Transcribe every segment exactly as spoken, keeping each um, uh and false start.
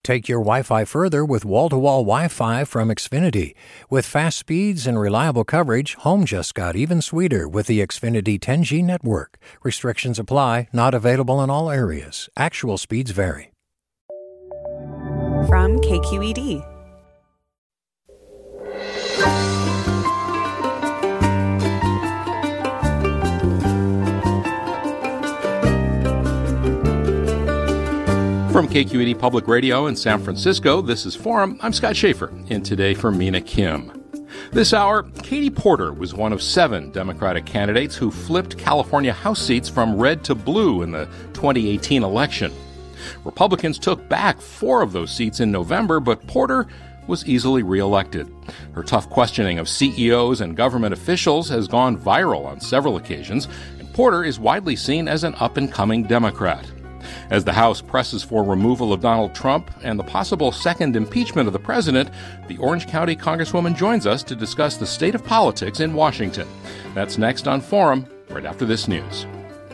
Take your Wi-Fi further with wall-to-wall Wi-Fi from Xfinity. With fast speeds and reliable coverage, home just got even sweeter with the Xfinity ten G network. Restrictions apply, not available in all areas. Actual speeds vary. From K Q E D. From K Q E D Public Radio in San Francisco, this is Forum. I'm Scott Schaefer, and today for Mina Kim. This hour, Katie Porter was one of seven Democratic candidates who flipped California House seats from red to blue in the twenty eighteen election. Republicans took back four of those seats in November, but Porter was easily reelected. Her tough questioning of C E Os and government officials has gone viral on several occasions, and Porter is widely seen as an up-and-coming Democrat. As the House presses for removal of Donald Trump and the possible second impeachment of the president, the Orange County Congresswoman joins us to discuss the state of politics in Washington. That's next on Forum, right after this news.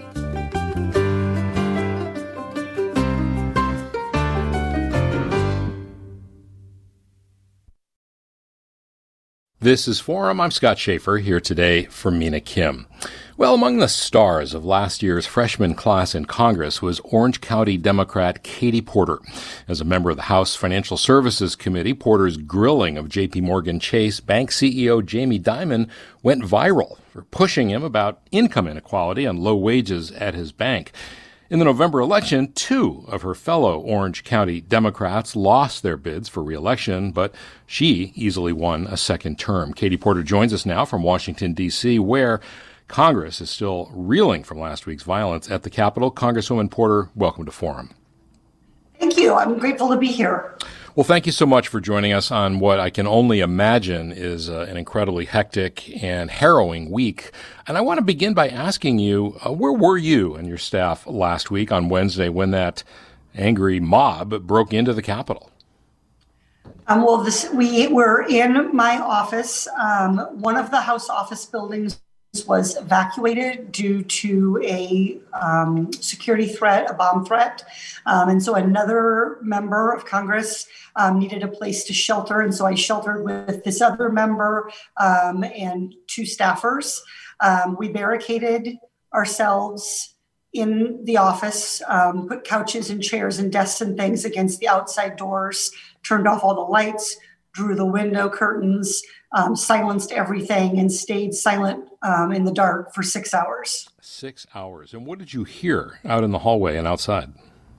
This is Forum. I'm Scott Schaefer, here today for Mina Kim. Well, among the stars of last year's freshman class in Congress was Orange County Democrat Katie Porter. As a member of the House Financial Services Committee, Porter's grilling of J P Morgan Chase bank C E O Jamie Dimon went viral for pushing him about income inequality and low wages at his bank. In the November election, two of her fellow Orange County Democrats lost their bids for re-election, but she easily won a second term. Katie Porter joins us now from Washington, D C, where Congress is still reeling from last week's violence at the Capitol. Congresswoman Porter, welcome to Forum. Thank you. I'm grateful to be here. Well, thank you so much for joining us on what I can only imagine is uh, an incredibly hectic and harrowing week. And I want to begin by asking you, uh, where were you and your staff last week on Wednesday when that angry mob broke into the Capitol? Um, well, this, we were in my office. Um, one of the House office buildings was evacuated due to a um, security threat, a bomb threat. Um, and so another member of Congress um, needed a place to shelter. And so I sheltered with this other member um, and two staffers. Um, we barricaded ourselves in the office, um, put couches and chairs and desks and things against the outside doors, turned off all the lights, drew the window curtains, um, silenced everything, and stayed silent um, in the dark for six hours. Six hours. And what did you hear out in the hallway and outside?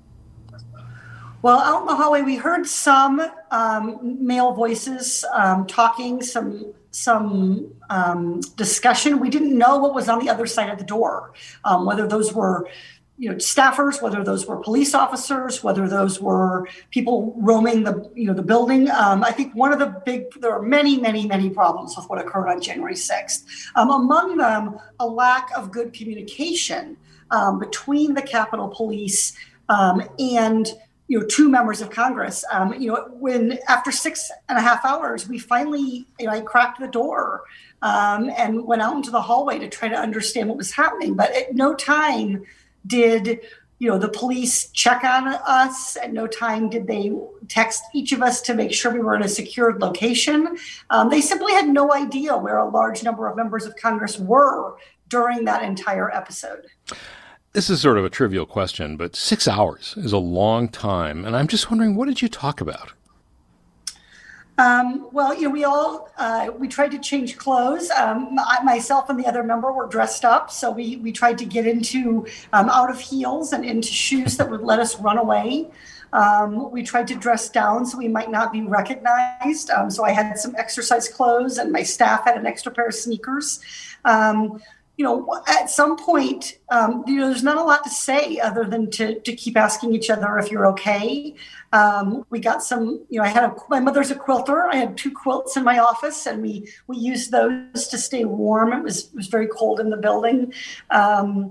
Well, out in the hallway, we heard some um, male voices um, talking, some some um, discussion. We didn't know what was on the other side of the door, um, whether those were you know, staffers, whether those were police officers, whether those were people roaming the, you know, the building. Um, I think one of the big, there are many, many, many problems with what occurred on January sixth. Um, among them, a lack of good communication um, between the Capitol Police um, and you know, two members of Congress. Um, you know, when after six and a half hours, we finally, you know, I cracked the door um, and went out into the hallway to try to understand what was happening. But at no time did, you know, the police check on us. At no time did they text each of us to make sure we were in a secured location. Um, they simply had no idea where a large number of members of Congress were during that entire episode. This is sort of a trivial question, but six hours is a long time. And I'm just wondering, what did you talk about? Um, well, you know, we all, uh, we tried to change clothes. Um, I, myself and the other member were dressed up. So we, we tried to get into, um, out of heels and into shoes that would let us run away. Um, we tried to dress down so we might not be recognized. Um, so I had some exercise clothes and my staff had an extra pair of sneakers. Um, You know, at some point, um, you know, there's not a lot to say other than to to keep asking each other if you're okay. Um, we got some, you know, I had a, my mother's a quilter. I had two quilts in my office, and we we used those to stay warm. It was it was very cold in the building. Um,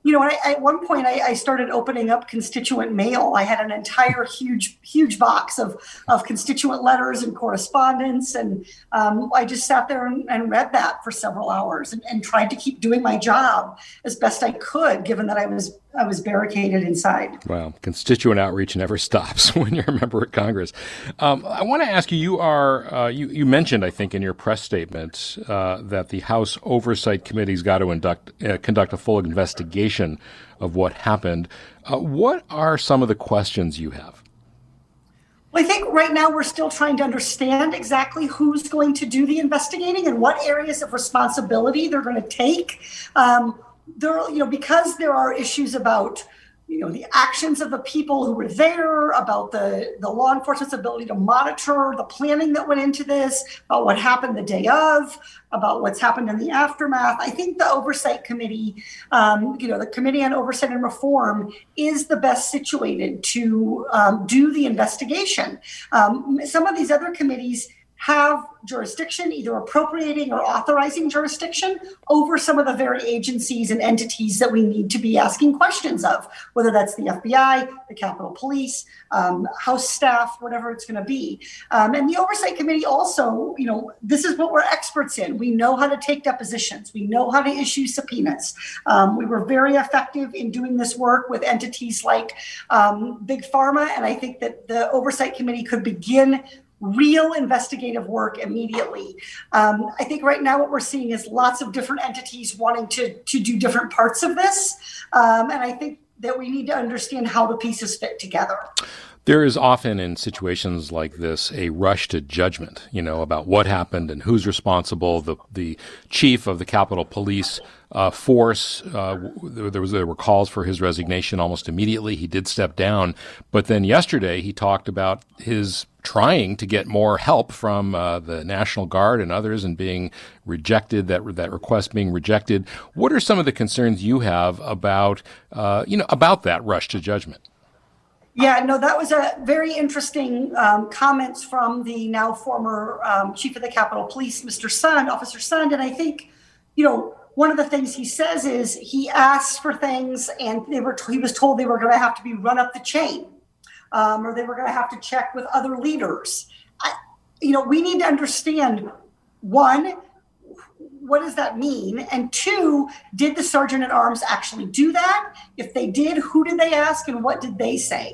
you know, I, at one point I, I started opening up constituent mail. I had an entire huge, huge box of, of constituent letters and correspondence. And um, I just sat there and, and read that for several hours and, and tried to keep doing my job as best I could, given that I was I was barricaded inside. Wow. Constituent outreach never stops when you're a member of Congress. Um, I want to ask you, you are, uh, you, you mentioned, I think, in your press statement uh, that the House Oversight Committee's got to induct, uh, conduct a full investigation of what happened. Uh, what are some of the questions you have? Well, I think right now we're still trying to understand exactly who's going to do the investigating and what areas of responsibility they're going to take. Um, There, you know, because there are issues about, you know, the actions of the people who were there, about the, the law enforcement's ability to monitor the planning that went into this, about what happened the day of, about what's happened in the aftermath. I think the Oversight Committee, um, you know, the Committee on Oversight and Reform is the best situated to um, do the investigation. Um, some of these other committees have jurisdiction, either appropriating or authorizing jurisdiction over some of the very agencies and entities that we need to be asking questions of, whether that's the F B I, the Capitol Police, um, House staff, whatever it's going to be. Um, and the Oversight Committee also, you know, this is what we're experts in. We know how to take depositions. We know how to issue subpoenas. Um, we were very effective in doing this work with entities like um, Big Pharma, and I think that the Oversight Committee could begin real investigative work immediately. Um, I think right now what we're seeing is lots of different entities wanting to, to do different parts of this. Um, and I think that we need to understand how the pieces fit together. There is often in situations like this a rush to judgment, you know, about what happened and who's responsible. The the chief of the Capitol Police uh, force, uh, there was there were calls for his resignation almost immediately. He did step down, but then yesterday he talked about his trying to get more help from uh, the National Guard and others, and being rejected, that that request being rejected. What are some of the concerns you have about uh, you know about that rush to judgment? Yeah, no, that was a very interesting um, comments from the now former um, chief of the Capitol Police, Mister Sund, Officer Sund. And I think, you know, one of the things he says is he asked for things and they were he was told they were going to have to be run up the chain, um, or they were going to have to check with other leaders. I, you know, we need to understand, one, what does that mean? And two, did the sergeant at arms actually do that? If they did, who did they ask and what did they say?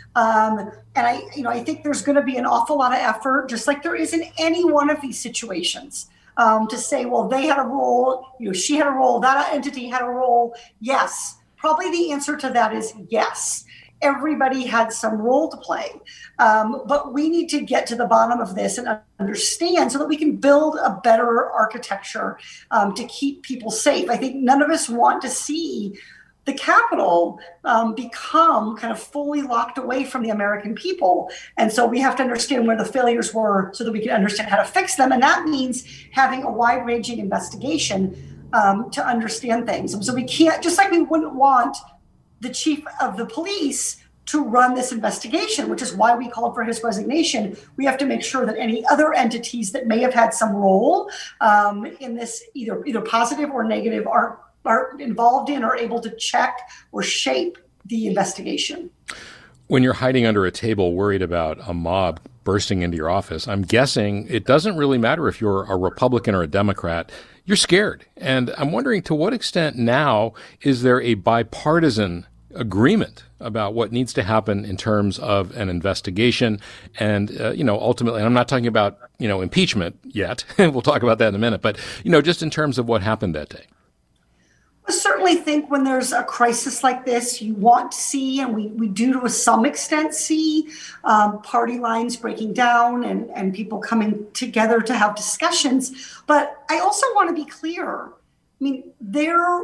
Um, and I, you know, I think there's going to be an awful lot of effort, just like there is in any one of these situations, um, to say, well, they had a role, you know, she had a role, that entity had a role. Yes, probably the answer to that is yes. Everybody had some role to play. Um, but we need to get to the bottom of this and understand so that we can build a better architecture um, to keep people safe. I think none of us want to see the Capitol um, become kind of fully locked away from the American people. And so we have to understand where the failures were so that we can understand how to fix them. And that means having a wide-ranging investigation um, to understand things. And so we can't, just like we wouldn't want the chief of the police to run this investigation, which is why we called for his resignation. We have to make sure that any other entities that may have had some role um, in this, either either positive or negative, are are involved in or able to check or shape the investigation. When you're hiding under a table worried about a mob bursting into your office, I'm guessing it doesn't really matter if you're a Republican or a Democrat. You're scared. And I'm wondering, to what extent now is there a bipartisan agreement about what needs to happen in terms of an investigation and, uh, you know, ultimately, and I'm not talking about, you know, impeachment yet. We'll talk about that in a minute. But, you know, just in terms of what happened that day. I certainly think when there's a crisis like this, you want to see, and we, we do to some extent see, um, party lines breaking down and, and people coming together to have discussions. But I also want to be clear. I mean, there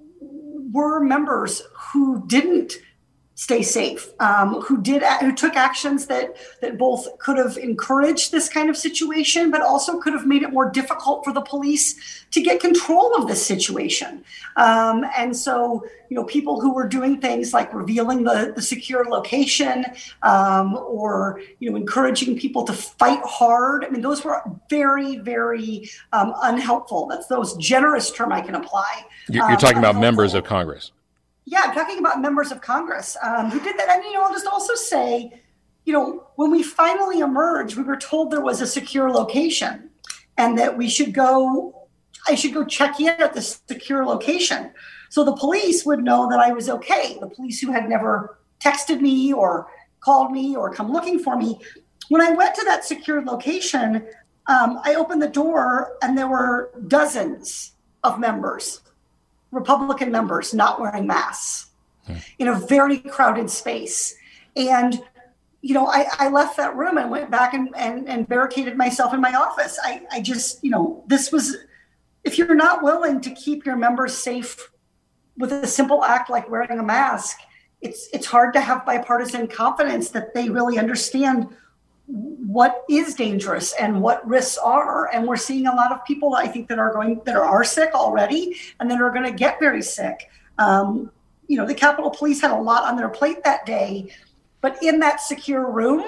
were members who didn't stay safe, um, who did, who took actions that that both could have encouraged this kind of situation, but also could have made it more difficult for the police to get control of this situation. Um, and so, you know, people who were doing things like revealing the, the secure location, um, or, you know, encouraging people to fight hard. I mean, those were very, very um, unhelpful. That's the most generous term I can apply. You're, you're um, talking about unhelpful. members of Congress. Yeah, I'm talking about members of Congress um, who did that. And, you know, I'll just also say, you know, when we finally emerged, we were told there was a secure location and that we should go, I should go check in at this secure location. So the police would know that I was okay. The police who had never texted me or called me or come looking for me. When I went to that secure location, um, I opened the door and there were dozens of members, Republican members, not wearing masks hmm. in a very crowded space. And you know, I, I left that room and went back and, and, and barricaded myself in my office. I, I just, you know, this was, if you're not willing to keep your members safe with a simple act like wearing a mask, it's it's hard to have bipartisan confidence that they really understand what is dangerous and what risks are. And we're seeing a lot of people, I think, that are going, that are, are sick already and that are going to get very sick. Um, you know, the Capitol Police had a lot on their plate that day. But in that secure room,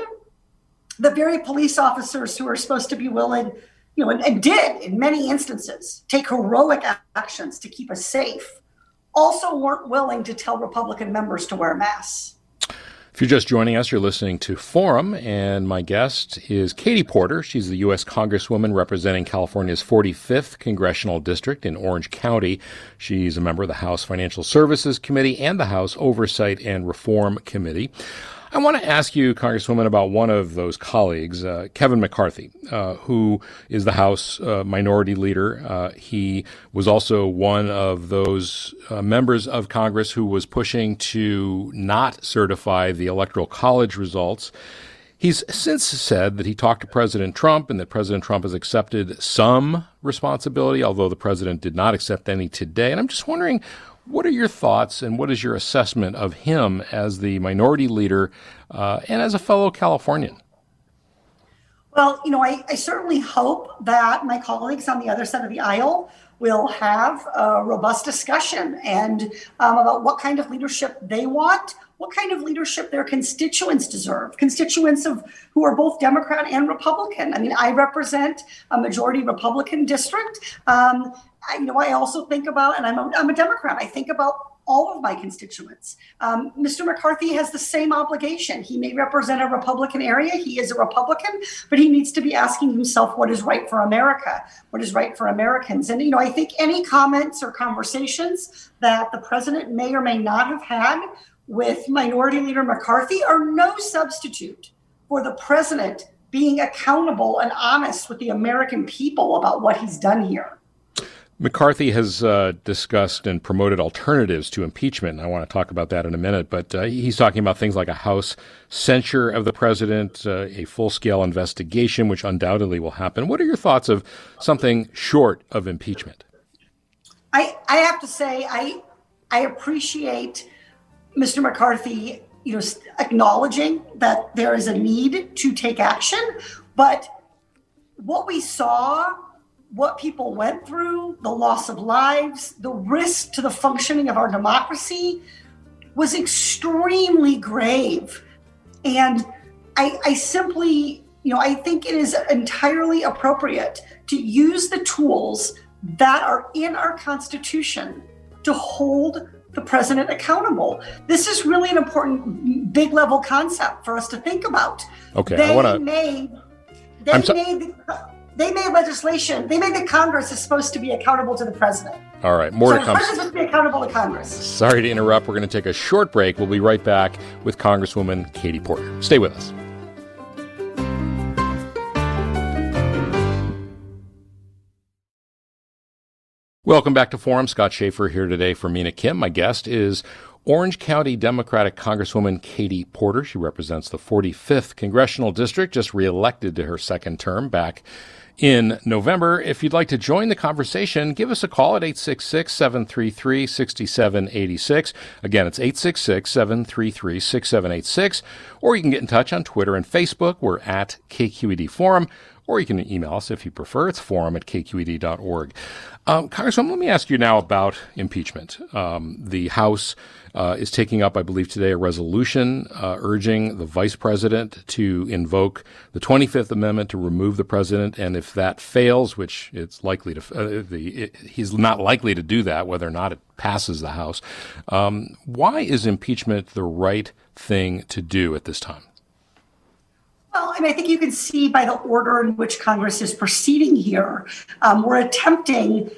the very police officers who are supposed to be willing, you know, and, and did in many instances take heroic actions to keep us safe, also weren't willing to tell Republican members to wear masks. If you're just joining us, you're listening to Forum, and my guest is Katie Porter. She's the U S Congresswoman representing California's forty-fifth Congressional District in Orange County. She's a member of the House Financial Services Committee and the House Oversight and Reform Committee. I want to ask you, Congresswoman, about one of those colleagues, uh, Kevin McCarthy, uh, who is the House uh, Minority Leader. Uh, he was also one of those uh, members of Congress who was pushing to not certify the Electoral College results. He's since said that he talked to President Trump and that President Trump has accepted some responsibility, although the president did not accept any today. And I'm just wondering, what are your thoughts and what is your assessment of him as the minority leader uh, and as a fellow Californian? Well, you know, I, I certainly hope that my colleagues on the other side of the aisle will have a robust discussion and um, about what kind of leadership they want, what kind of leadership their constituents deserve, constituents of who are both Democrat and Republican. I mean, I represent a majority Republican district. Um, I, you know, I also think about, and I'm a, I'm a Democrat, I think about all of my constituents. Um, Mister McCarthy has the same obligation. He may represent a Republican area. He is a Republican, but he needs to be asking himself what is right for America, what is right for Americans. And, you know, I think any comments or conversations that the president may or may not have had with Minority Leader McCarthy are no substitute for the president being accountable and honest with the American people about what he's done here. McCarthy has uh, discussed and promoted alternatives to impeachment. I want to talk about that in a minute, but uh, he's talking about things like a House censure of the president, uh, a full-scale investigation, which undoubtedly will happen. What are your thoughts of something short of impeachment? I, I have to say, I I appreciate Mister McCarthy, you know, acknowledging that there is a need to take action, but what we saw, what people went through, the loss of lives, the risk to the functioning of our democracy was extremely grave. And I, I simply, you know, I think it is entirely appropriate to use the tools that are in our Constitution to hold the president accountable. This is really an important big level concept for us to think about. Okay, they I want to. Made, they I'm so- made. They made legislation. They made that Congress is supposed to be accountable to the president. All right, more so to come. The president is supposed to be accountable to Congress. Sorry to interrupt. We're going to take a short break. We'll be right back with Congresswoman Katie Porter. Stay with us. Welcome back to Forum. Scott Schaefer here today for Mina Kim. My guest is Orange County Democratic Congresswoman Katie Porter. She represents the forty-fifth Congressional District, just reelected to her second term back in November. If you'd like to join the conversation, give us a call at eight six six, seven three three, six seven eight six. Again, it's eight six six, seven three three, six seven eight six. Or you can get in touch on Twitter and Facebook. We're at K Q E D Forum. or you can email us if you prefer. It's forum at k q e d dot org. Um, Congresswoman, let me ask you now about impeachment. Um, the House uh, is taking up, I believe today, a resolution uh, urging the vice president to invoke the twenty-fifth Amendment to remove the president. And if that fails, which it's likely to, uh, the, it, he's not likely to do that, whether or not it passes the House. Um, why is impeachment the right thing to do at this time? Well, and I think you can see by the order in which Congress is proceeding here, um, we're attempting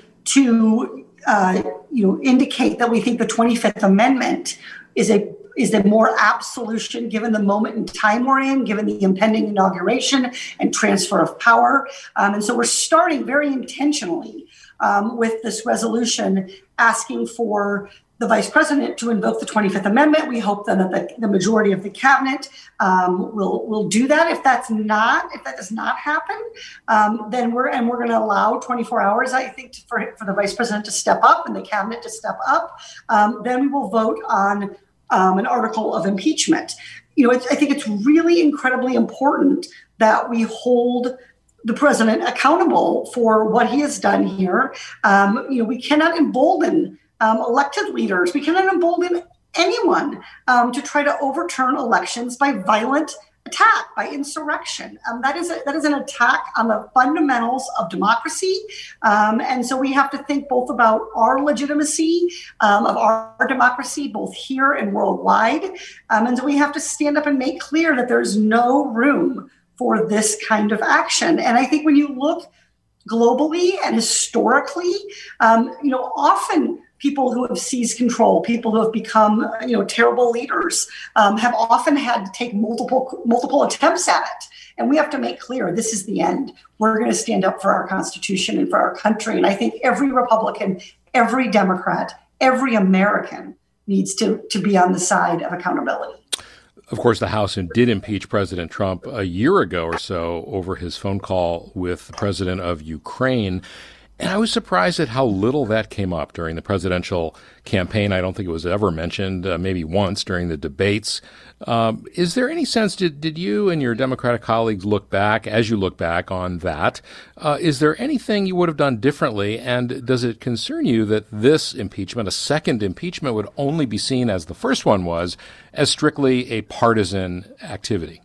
to, uh, you know, indicate that we think the twenty-fifth Amendment is a is a more apt solution given the moment in time we're in, given the impending inauguration and transfer of power. Um, and so we're starting very intentionally um, with this resolution asking for the vice president to invoke the twenty-fifth Amendment. We hope then that the, the majority of the cabinet um, will will do that. If that's not, if that does not happen, um, then we're and we're going to allow twenty-four hours, I think, to, for for the vice president to step up and the cabinet to step up. Um, then we will vote on um, an article of impeachment. You know, it's, I think it's really incredibly important that we hold the president accountable for what he has done here. Um, you know, we cannot embolden Um, elected leaders. We cannot embolden anyone um, to try to overturn elections by violent attack, by insurrection. Um, that is a, that is an attack on the fundamentals of democracy. Um, and so we have to think both about our legitimacy um, of our, our democracy, both here and worldwide. Um, and so we have to stand up and make clear that there's no room for this kind of action. And I think when you look globally and historically, um, you know, often people who have seized control, people who have become, you know, terrible leaders, um, have often had to take multiple multiple attempts at it. And we have to make clear this is the end. We're going to stand up for our Constitution and for our country. And I think every Republican, every Democrat, every American needs to, to be on the side of accountability. Of course, the House did impeach President Trump a year ago or so over his phone call with the president of Ukraine. And I was surprised at how little that came up during the presidential campaign. I don't think it was ever mentioned, uh, maybe once during the debates. Um, is there any sense, did, did you and your Democratic colleagues look back, as you look back on that, uh, is there anything you would have done differently? And does it concern you that this impeachment, a second impeachment, would only be seen, as the first one was, as strictly a partisan activity?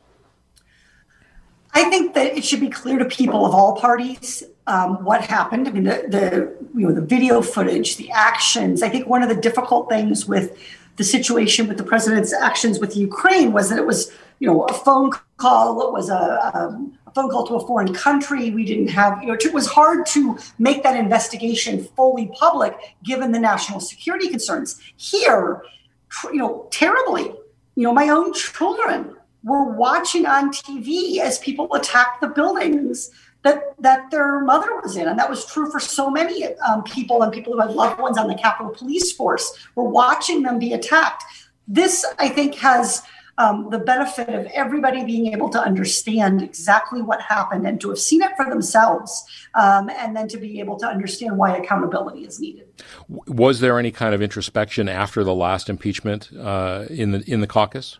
I think that it should be clear to people of all parties um, what happened. I mean, the, the you know the video footage, the actions. I think one of the difficult things with the situation with the president's actions with Ukraine was that it was, you know, a phone call. It was a, um, a phone call to a foreign country. We didn't have, you know, it was hard to make that investigation fully public given the national security concerns. Here, you know, terribly, you know, my own children were watching on T V as people attacked the buildings that that their mother was in. And that was true for so many um, people and people who had loved ones on the Capitol Police Force were watching them be attacked. This, I think, has um, the benefit of everybody being able to understand exactly what happened and to have seen it for themselves, um, and then to be able to understand why accountability is needed. Was there any kind of introspection after the last impeachment uh, in the in the caucus?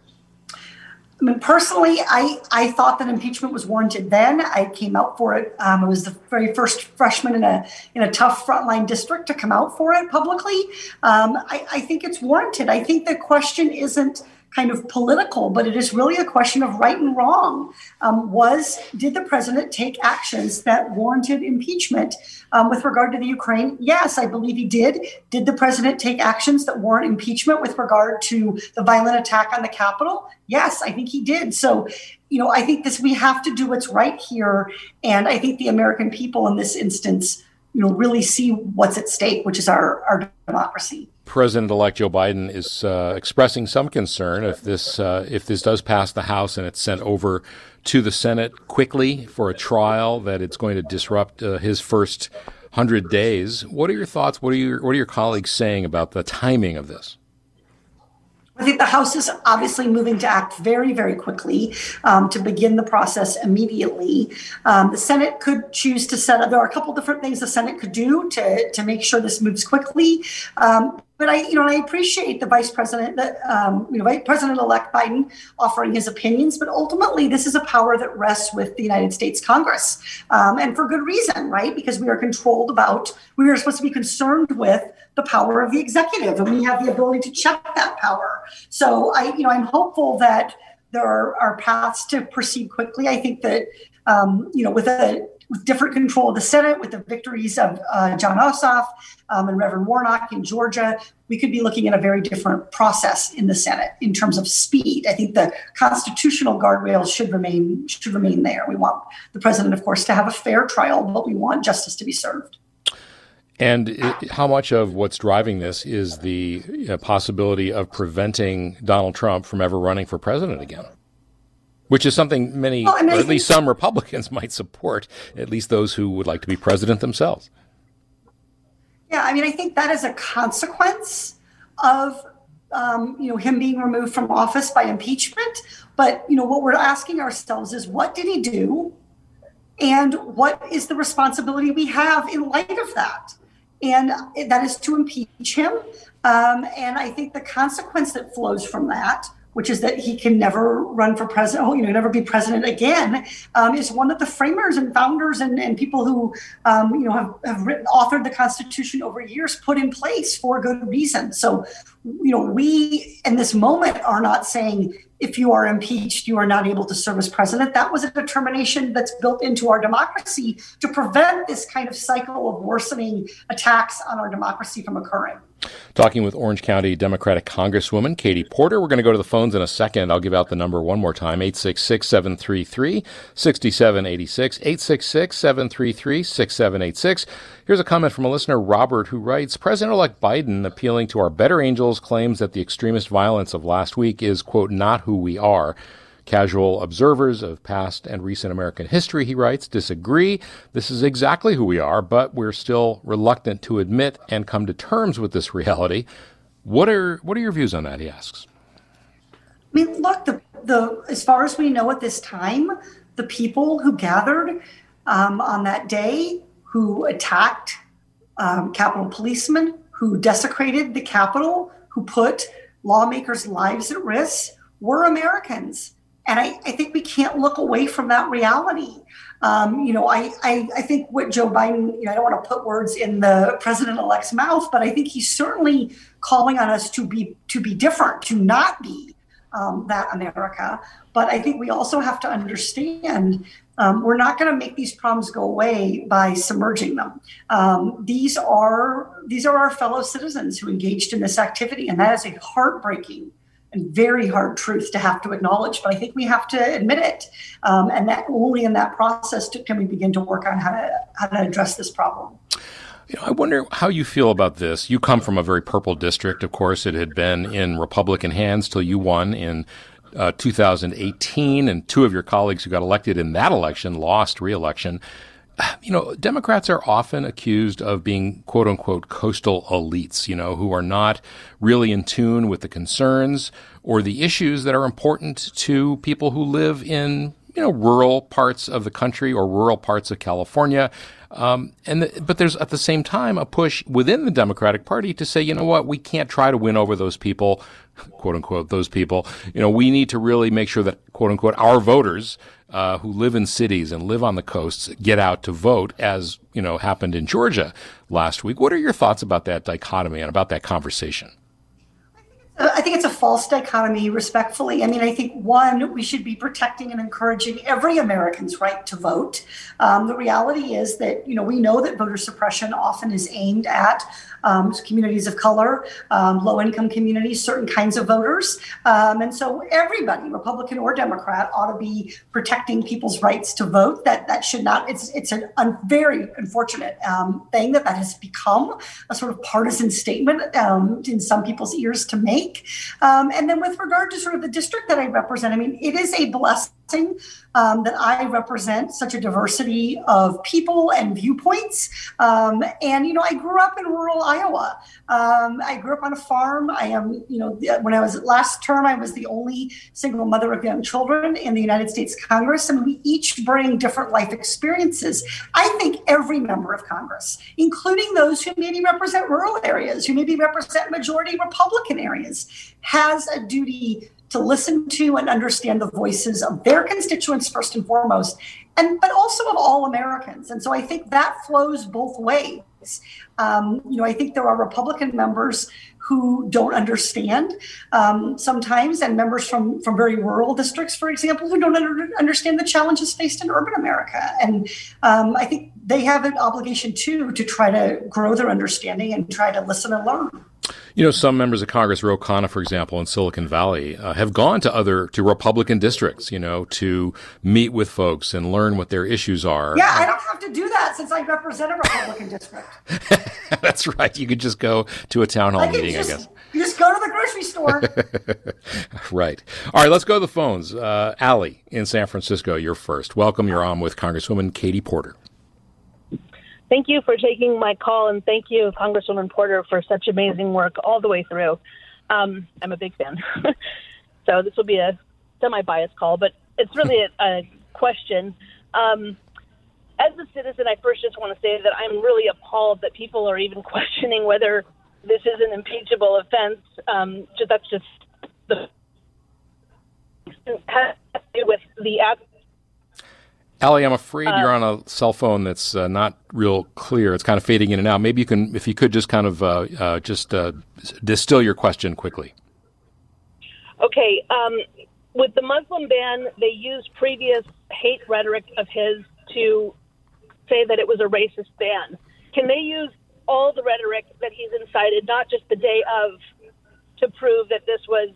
I mean, personally, I, I thought that impeachment was warranted then. I came out for it. Um, I was the very first freshman in a in a tough frontline district to come out for it publicly. Um, I, I think it's warranted. I think the question isn't kind of political, but it is really a question of right and wrong. Um, was, did the president take actions that warranted impeachment um, with regard to the Ukraine? Yes, I believe he did. Did the president take actions that warrant impeachment with regard to the violent attack on the Capitol? Yes, I think he did. So, you know, I think this, we have to do what's right here. And I think the American people in this instance, you know, really see what's at stake, which is our, our democracy. President-elect Joe Biden is uh, expressing some concern if this uh, if this does pass the House and it's sent over to the Senate quickly for a trial, that it's going to disrupt uh, his first hundred days. What are your thoughts? What are your what are your colleagues saying about the timing of this? I think the House is obviously moving to act very, very quickly um, to begin the process immediately. Um, the Senate could choose to set up, there are a couple different things the Senate could do to, to make sure this moves quickly. Um, But I, you know, I appreciate the vice president, that um, you know, Vice President-elect Biden offering his opinions. But ultimately, this is a power that rests with the United States Congress, um, and for good reason, right? Because we are controlled about. We are supposed to be concerned with the power of the executive, and we have the ability to check that power. So, I, you know, I'm hopeful that there are, are paths to proceed quickly. I think that, um, you know, with a with different control of the Senate, with the victories of uh, Jon Ossoff um, and Reverend Warnock in Georgia, we could be looking at a very different process in the Senate in terms of speed. I think the constitutional guardrails should remain should remain there. We want the president, of course, to have a fair trial, but we want justice to be served. And it, how much of what's driving this is the uh, possibility of preventing Donald Trump from ever running for president again? Which is something many, well, I mean, or at least some Republicans might support, at least those who would like to be president themselves. Yeah, I mean, I think that is a consequence of, um, you know, him being removed from office by impeachment. But, you know, what we're asking ourselves is, what did he do? And what is the responsibility we have in light of that? And that is to impeach him. Um, and I think the consequence that flows from that, which is that he can never run for president, you know, never be president again, um, is one that the framers and founders and, and people who, um, you know, have, have written, authored the Constitution over years put in place for good reason. So, you know, we in this moment are not saying, if you are impeached, you are not able to serve as president. That was a determination that's built into our democracy to prevent this kind of cycle of worsening attacks on our democracy from occurring. Talking with Orange County Democratic Congresswoman Katie Porter. We're going to go to the phones in a second. I'll give out the number one more time, eight six six, seven three three, six seven eight six, eight six six, seven three three, six seven eight six. Here's a comment from a listener, Robert, who writes, President-elect Biden, appealing to our better angels, claims that the extremist violence of last week is, quote, not who we are. Casual observers of past and recent American history, he writes, disagree. This is exactly who we are, but we're still reluctant to admit and come to terms with this reality. What are what are your views on that, he asks? I mean, look, the, the as far as we know at this time, the people who gathered um, on that day, who attacked um, Capitol policemen, who desecrated the Capitol, who put lawmakers' lives at risk, were Americans. And I, I think we can't look away from that reality. Um, you know, I, I, I think what Joe Biden, you know, I don't want to put words in the president-elect's mouth, but I think he's certainly calling on us to be to be different, to not be um, that America. But I think we also have to understand um, we're not going to make these problems go away by submerging them. Um, these are these are our fellow citizens who engaged in this activity, and that is a heartbreaking and very hard truth to have to acknowledge, but I think we have to admit it. Um, and that only in that process to, can we begin to work on how to how to address this problem. You know, I wonder how you feel about this. You come from a very purple district. Of course, it had been in Republican hands till you won in uh, two thousand eighteen, and two of your colleagues who got elected in that election lost re-election. You know, Democrats are often accused of being, quote unquote, coastal elites, you know, who are not really in tune with the concerns or the issues that are important to people who live in, you know, rural parts of the country or rural parts of California. Um, and the, but there's at the same time a push within the Democratic Party to say, you know what, we can't try to win over those people, quote unquote, those people. You know, we need to really make sure that, quote unquote, our voters uh, who live in cities and live on the coasts get out to vote, as, you know, happened in Georgia last week. What are your thoughts about that dichotomy and about that conversation? I think it's a false dichotomy, respectfully. I mean, I think, one, we should be protecting and encouraging every American's right to vote. Um, the reality is that, you know, we know that voter suppression often is aimed at um, communities of color, um, low-income communities, certain kinds of voters. Um, and so everybody, Republican or Democrat, ought to be protecting people's rights to vote. That that should not, it's it's a, a very unfortunate um, thing that that has become a sort of partisan statement um, in some people's ears to make. Um, and then with regard to sort of the district that I represent, I mean, it is a blessing Um, that I represent such a diversity of people and viewpoints. Um, and, you know, I grew up in rural Iowa. Um, I grew up on a farm. I am, you know, when I was last term, I was the only single mother of young children in the United States Congress. And we each bring different life experiences. I think every member of Congress, including those who maybe represent rural areas, who maybe represent majority Republican areas, has a duty to listen to and understand the voices of their constituents first and foremost, and but also of all Americans. And so I think that flows both ways. Um, you know, I think there are Republican members who don't understand um, sometimes, and members from, from very rural districts, for example, who don't under, understand the challenges faced in urban America. And um, I think they have an obligation, too, to try to grow their understanding and try to listen and learn. You know, some members of Congress, Ro Khanna, for example, in Silicon Valley, uh, have gone to other, to Republican districts, you know, to meet with folks and learn what their issues are. Yeah, I don't have to do that since I represent a Republican district. That's right. You could just go to a town hall I meeting, just, I guess. You just go to the grocery store. Right. All right, let's go to the phones. Uh, Allie in San Francisco, you're first. Welcome. You're on with Congresswoman Katie Porter. Thank you for taking my call, and thank you, Congresswoman Porter, for such amazing work all the way through. Um, I'm a big fan. So this will be a semi-biased call, but it's really a, a question. Um, as a citizen, I first just want to say that I'm really appalled that people are even questioning whether this is an impeachable offense. Um, just, that's just the has to do with the act. Allie, I'm afraid uh, you're on a cell phone that's uh, not real clear. It's kind of fading in and out. Maybe you can, if you could, just kind of uh, uh, just uh, distill your question quickly. Okay. Um, with the Muslim ban, they used previous hate rhetoric of his to say that it was a racist ban. Can they use all the rhetoric that he's incited, not just the day of, to prove that this was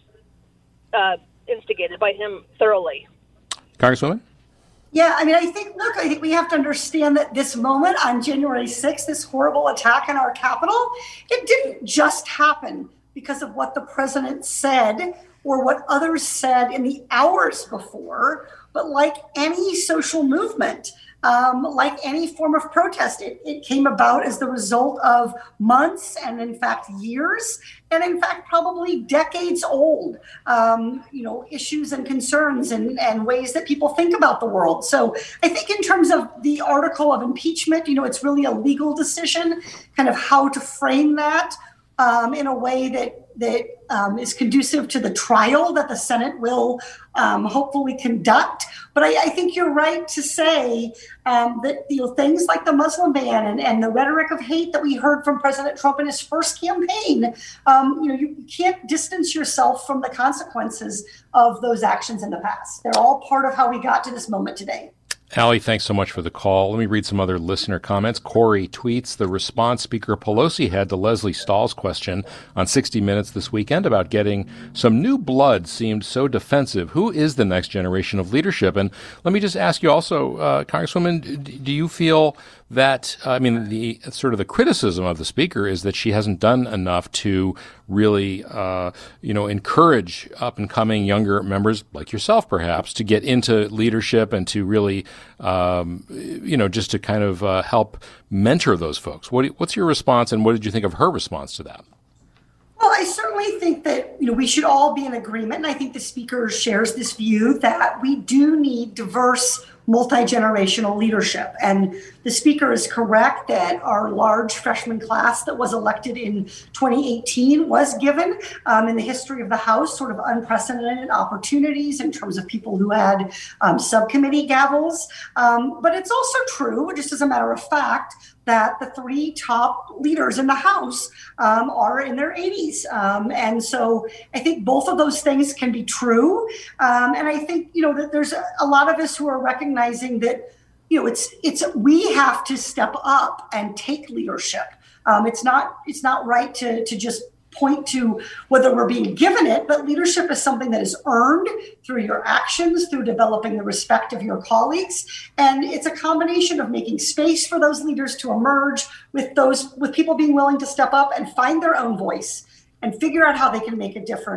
uh, instigated by him thoroughly? Congresswoman? Yeah, I mean, I think, look, I think we have to understand that this moment on January sixth, this horrible attack on our Capitol, it didn't just happen because of what the president said or what others said in the hours before, but like any social movement, um, like any form of protest, it, it came about as the result of months and, in fact, years, and in fact, probably decades old, um, you know, issues and concerns and, and ways that people think about the world. So I think in terms of the article of impeachment, you know, it's really a legal decision, kind of how to frame that um, in a way that that um, is conducive to the trial that the Senate will um, hopefully conduct. But I, I think you're right to say um, that, you know, things like the Muslim ban and, and the rhetoric of hate that we heard from President Trump in his first campaign, um, you know, you can't distance yourself from the consequences of those actions in the past. They're all part of how we got to this moment today. Allie, thanks so much for the call. Let me read some other listener comments. Corey tweets, the response Speaker Pelosi had to Leslie Stahl's question on sixty minutes this weekend about getting some new blood seemed so defensive. Who is the next generation of leadership? And let me just ask you also, uh, Congresswoman, do you feel that, uh, I mean, the sort of the criticism of the Speaker is that she hasn't done enough to really, uh, you know, encourage up-and-coming younger members, like yourself perhaps, to get into leadership and to really, um, you know, just to kind of uh, help mentor those folks. What, what's your response, and what did you think of her response to that? Well, I certainly think that, you know, we should all be in agreement, and I think the Speaker shares this view that we do need diverse, multi-generational leadership. And the Speaker is correct that our large freshman class that was elected in twenty eighteen was given um, in the history of the House sort of unprecedented opportunities in terms of people who had um, subcommittee gavels. Um, but it's also true, just as a matter of fact, that the three top leaders in the House um, are in their eighties. Um, and so I think both of those things can be true. Um, and I think, you know, that there's a, a lot of us who are recognizing that, you know, it's it's we have to step up and take leadership. Um, it's not it's not right to to just point to whether we're being given it, but leadership is something that is earned through your actions, through developing the respect of your colleagues. And it's a combination of making space for those leaders to emerge, with those with people being willing to step up and find their own voice and figure out how they can make a difference,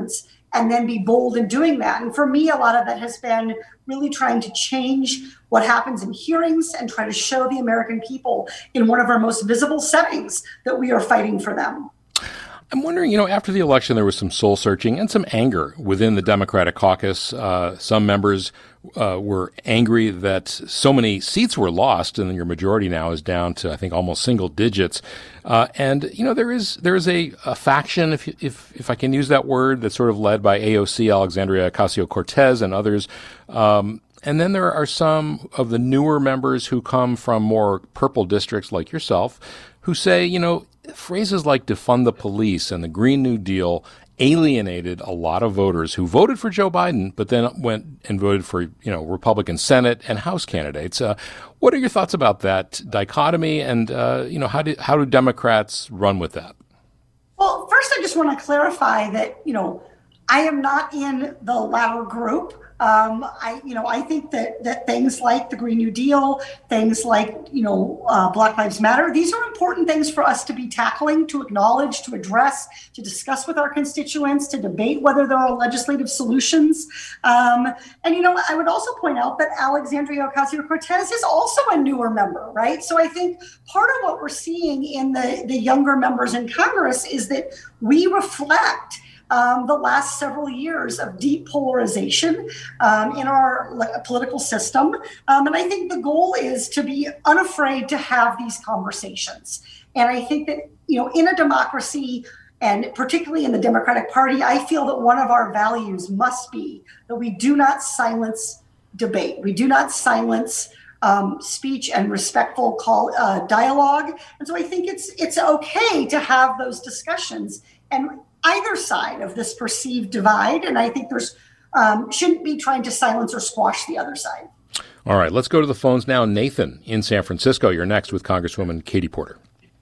and then be bold in doing that. And for me, a lot of that has been really trying to change what happens in hearings and try to show the American people in one of our most visible settings that we are fighting for them. I'm wondering, you know, after the election, there was some soul searching and some anger within the Democratic caucus. Uh, some members uh, were angry that so many seats were lost, and your majority now is down to, I think, almost single digits. Uh, and you know, there is there is a, a faction, if if if I can use that word, that's sort of led by A O C, Alexandria Ocasio-Cortez, and others. Um, and then there are some of the newer members who come from more purple districts, like yourself, who say, you know, phrases like defund the police and the Green New Deal alienated a lot of voters who voted for Joe Biden, but then went and voted for, you know, Republican Senate and House candidates. Uh, what are your thoughts about that dichotomy? And, uh, you know, how do, how do Democrats run with that? Well, first, I just want to clarify that, you know, I am not in the latter group. Um, I, you know, I think that that things like the Green New Deal, things like, you know, uh, Black Lives Matter, these are important things for us to be tackling, to acknowledge, to address, to discuss with our constituents, to debate whether there are legislative solutions. Um, and, you know, I would also point out that Alexandria Ocasio-Cortez is also a newer member, right? So I think part of what we're seeing in the, the younger members in Congress is that we reflect Um, the last several years of deep polarization um, in our le- political system. Um, and I think the goal is to be unafraid to have these conversations. And I think that, you know, in a democracy, and particularly in the Democratic Party, I feel that one of our values must be that we do not silence debate. We do not silence um, speech and respectful call uh, dialogue. And so I think it's it's okay to have those discussions and either side of this perceived divide. And I think there's um, shouldn't be trying to silence or squash the other side. All right, let's go to the phones now. Nathan in San Francisco, you're next with Congresswoman Katie Porter.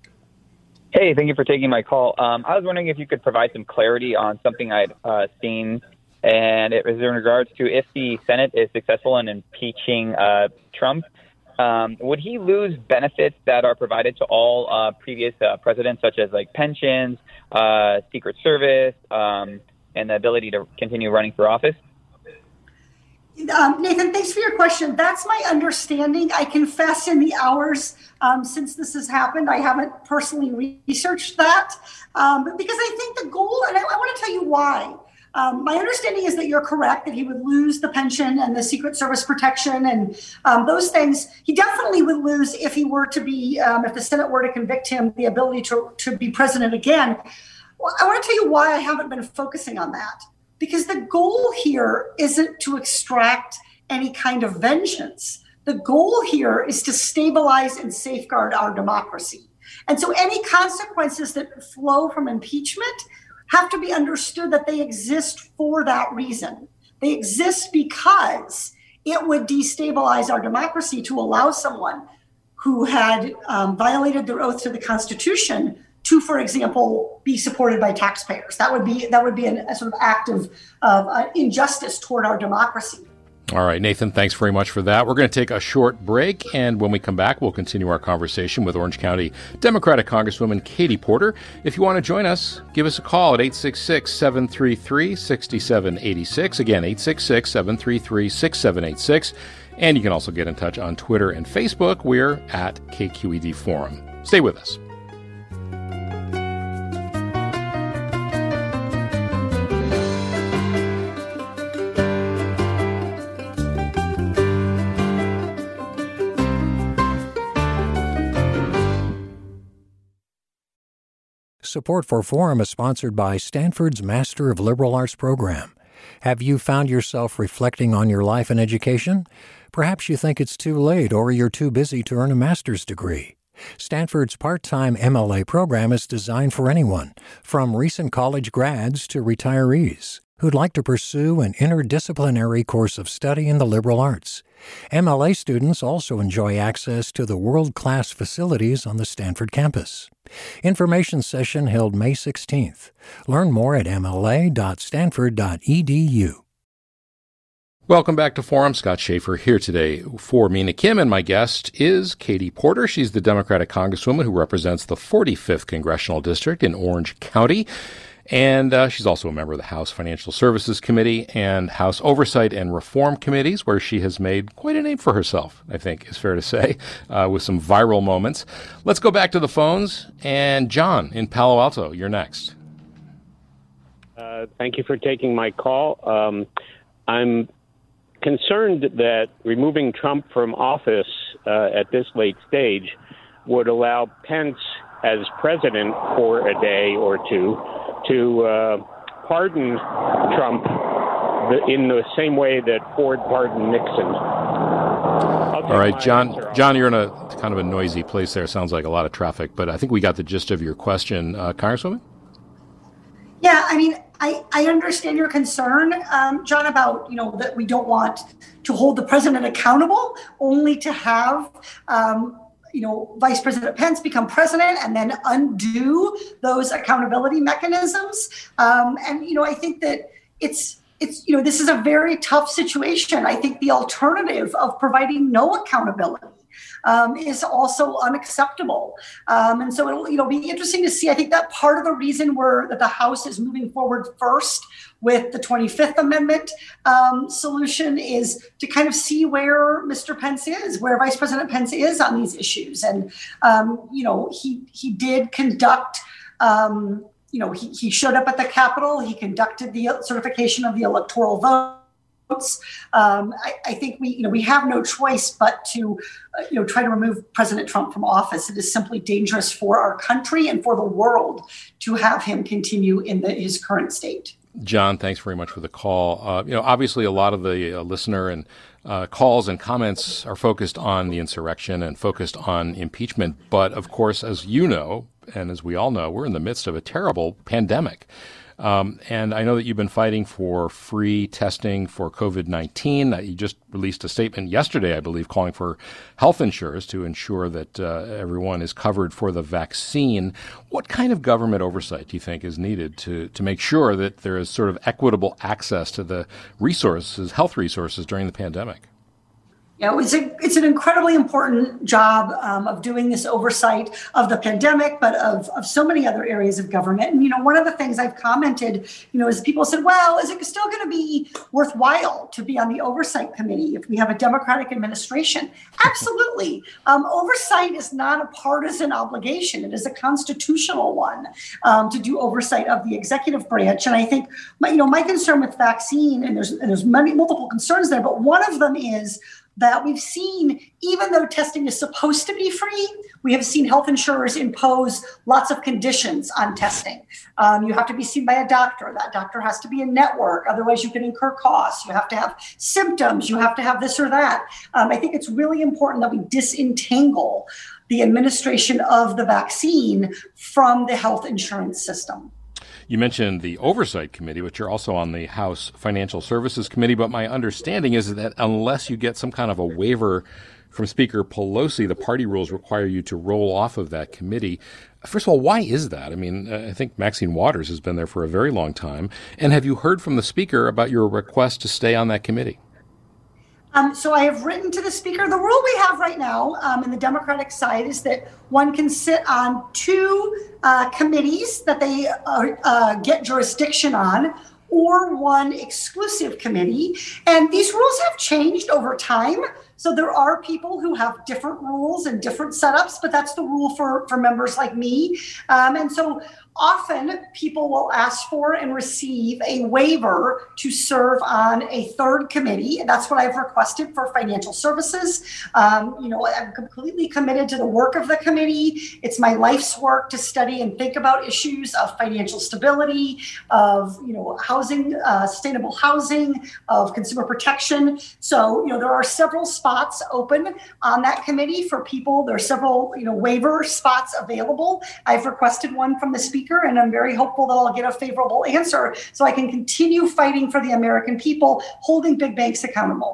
Hey, thank you for taking my call. Um, I was wondering if you could provide some clarity on something I'd uh, seen, and it was in regards to if the Senate is successful in impeaching uh, Trump, um, would he lose benefits that are provided to all uh, previous uh, presidents, such as like pensions, uh, Secret Service, um, and the ability to continue running for office? Um, Nathan, thanks for your question. That's my understanding. I confess in the hours um, since this has happened, I haven't personally researched that, um, but because I think the goal, and I, I want to tell you why. Um, my understanding is that you're correct, that he would lose the pension and the Secret Service protection and um, those things. He definitely would lose if he were to be, um, if the Senate were to convict him, the ability to, to be president again. Well, I want to tell you why I haven't been focusing on that. Because the goal here isn't to extract any kind of vengeance. The goal here is to stabilize and safeguard our democracy. And so any consequences that flow from impeachment have to be understood that they exist for that reason. They exist because it would destabilize our democracy to allow someone who had um, violated their oath to the Constitution to, for example, be supported by taxpayers. That would be that would be an, a sort of act of, of uh, injustice toward our democracy. All right, Nathan, thanks very much for that. We're going to take a short break, and when we come back, we'll continue our conversation with Orange County Democratic Congresswoman Katie Porter. If you want to join us, give us a call at eight six six, seven three three, six seven eight six. Again, eight six six, seven three three, six seven eight six. And you can also get in touch on Twitter and Facebook. We're at K Q E D Forum. Stay with us. Support for Forum is sponsored by Stanford's Master of Liberal Arts program. Have you found yourself reflecting on your life and education? Perhaps you think it's too late or you're too busy to earn a master's degree. Stanford's part-time M L A program is designed for anyone, from recent college grads to retirees, who'd like to pursue an interdisciplinary course of study in the liberal arts. M L A students also enjoy access to the world-class facilities on the Stanford campus. Information session held May sixteenth. Learn more at m l a dot stanford dot e d u. Welcome back to Forum. Scott Schaefer here today for Mina Kim, and my guest is Katie Porter. She's the Democratic Congresswoman who represents the forty-fifth Congressional District in Orange County. And uh, she's also a member of the House Financial Services Committee and House Oversight and Reform Committees, where she has made quite a name for herself, I think is fair to say, uh, with some viral moments. Let's go back to the phones. And John in Palo Alto, you're next. Uh, thank you for taking my call. Um, I'm concerned that removing Trump from office uh, at this late stage would allow Pence as president for a day or two to uh, pardon Trump in the same way that Ford pardoned Nixon. All right, John, John, you're in a kind of a noisy place there. Sounds like a lot of traffic, but I think we got the gist of your question. Uh, Congresswoman? Yeah, I mean, I, I understand your concern, um, John, about, you know, that we don't want to hold the president accountable, only to have, um, you know, Vice President Pence become president and then undo those accountability mechanisms. Um, and, you know, I think that it's, it's, you know, this is a very tough situation. I think the alternative of providing no accountability Um, is also unacceptable. Um, and so it'll, you know, be interesting to see. I think that part of the reason we're, that the House is moving forward first with the twenty-fifth Amendment um, solution is to kind of see where Mister Pence is, where Vice President Pence is on these issues. And, um, you know, he, he did conduct, um, you know, he, he showed up at the Capitol. He conducted the certification of the electoral vote. Um, I, I think we, you know, we have no choice but to, uh, you know, try to remove President Trump from office. It is simply dangerous for our country and for the world to have him continue in the, his current state. John, thanks very much for the call. Uh, you know, obviously, a lot of the uh, listener and uh, calls and comments are focused on the insurrection and focused on impeachment. But of course, as you know, and as we all know, we're in the midst of a terrible pandemic. Um, and I know that you've been fighting for free testing for COVID nineteen. Uh, you just released a statement yesterday, I believe, calling for health insurers to ensure that uh, everyone is covered for the vaccine. What kind of government oversight do you think is needed to, to make sure that there is sort of equitable access to the resources, health resources during the pandemic? You know, it's, a, it's an incredibly important job um, of doing this oversight of the pandemic, but of, of so many other areas of government. And, you know, one of the things I've commented, you know, is people said, well, is it still going to be worthwhile to be on the oversight committee if we have a Democratic administration? Absolutely. Um, oversight is not a partisan obligation. It is a constitutional one um, to do oversight of the executive branch. And I think, my, you know, my concern with vaccine, and there's, and there's many multiple concerns there, but one of them is that we've seen, even though testing is supposed to be free, we have seen health insurers impose lots of conditions on testing. Um, you have to be seen by a doctor. That doctor has to be a network. Otherwise, you can incur costs. You have to have symptoms. You have to have this or that. Um, I think it's really important that we disentangle the administration of the vaccine from the health insurance system. You mentioned the Oversight Committee, which you're also on the House Financial Services Committee, but my understanding is that unless you get some kind of a waiver from Speaker Pelosi, the party rules require you to roll off of that committee. First of all, why is that? I mean, I think Maxine Waters has been there for a very long time. And have you heard from the Speaker about your request to stay on that committee? Um, so I have written to the Speaker. The rule we have right now um, in the Democratic side is that one can sit on two uh, committees that they uh, uh, get jurisdiction on, or one exclusive committee. And these rules have changed over time. So there are people who have different rules and different setups, but that's the rule for, for members like me. Um, and so often people will ask for and receive a waiver to serve on a third committee. And that's what I've requested for financial services. Um, you know, I'm completely committed to the work of the committee. It's my life's work to study and think about issues of financial stability, of, you know, housing, uh, sustainable housing, of consumer protection. So, you know, there are several spots open on that committee for people. There are several, you know, waiver spots available. I've requested one from the Speaker, and I'm very hopeful that I'll get a favorable answer so I can continue fighting for the American people, holding big banks accountable.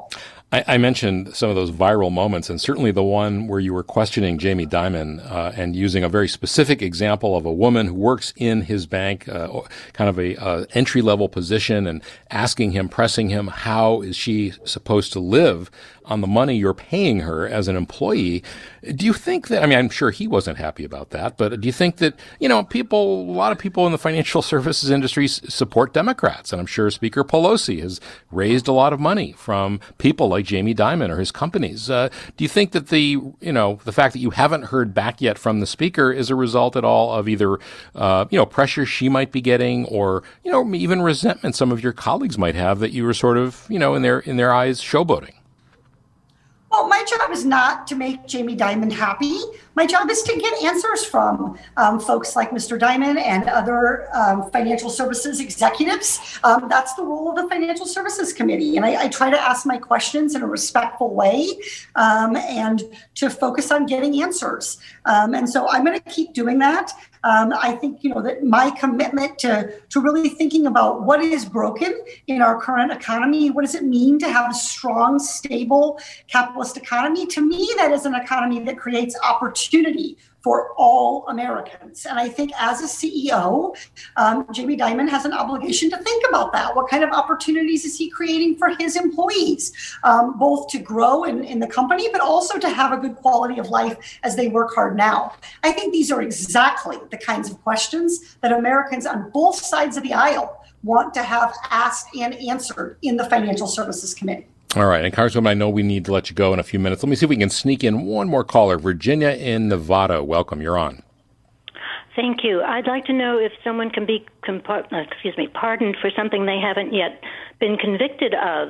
I, I mentioned some of those viral moments, and certainly the one where you were questioning Jamie Dimon uh, and using a very specific example of a woman who works in his bank, uh, kind of a uh, entry-level position, and asking him, pressing him, how is she supposed to live on the money you're paying her as an employee? Do you think that, I mean, I'm sure he wasn't happy about that, but do you think that, you know, people, a lot of people in the financial services industry s- support Democrats, and I'm sure Speaker Pelosi has raised a lot of money from people like Jamie Dimon or his companies. Uh, do you think that the, you know, the fact that you haven't heard back yet from the speaker is a result at all of either, uh, you know, pressure she might be getting, or, you know, even resentment some of your colleagues might have that you were sort of, you know, in their, in their eyes, showboating? Well, my job is not to make Jamie Dimon happy. My job is to get answers from um, folks like Mister Dimon and other um, financial services executives. Um, that's the role of the Financial Services Committee. And I, I try to ask my questions in a respectful way um, and to focus on getting answers. Um, and so I'm going to keep doing that. Um, I think, you know, that my commitment to, to really thinking about what is broken in our current economy, what does it mean to have a strong, stable capitalist economy? To me, that is an economy that creates opportunity for all Americans. And I think as a C E O, um, Jamie Dimon has an obligation to think about that. What kind of opportunities is he creating for his employees, um, both to grow in, in the company, but also to have a good quality of life as they work hard now? I think these are exactly the kinds of questions that Americans on both sides of the aisle want to have asked and answered in the Financial Services Committee. All right. And Congresswoman, I know we need to let you go in a few minutes. Let me see if we can sneak in one more caller. Virginia in Nevada. Welcome. You're on. Thank you. I'd like to know if someone can be, compar- uh, excuse me, pardoned for something they haven't yet been convicted of.